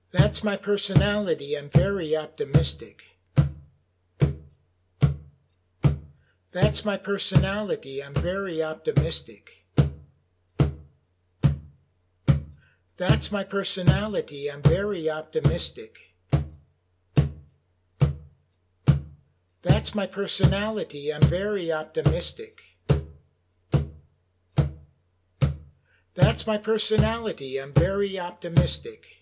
That's my personality, I'm very optimistic. That's my personality, I'm very optimistic. That's my personality, I'm very optimistic. That's my personality, I'm very optimistic. That's my personality, I'm very optimistic.